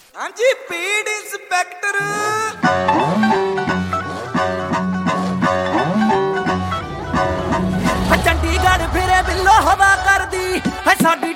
ਹਾਂਜੀ ਪੀਡ ਇੰਸਪੈਕਟਰ ਚੰਡੀਗੜ੍ਹ ਫਿਰੇ ਬਿੱਲੋ ਹਵਾ ਕਰਦੀ ਹੈ ਸਾਡੀ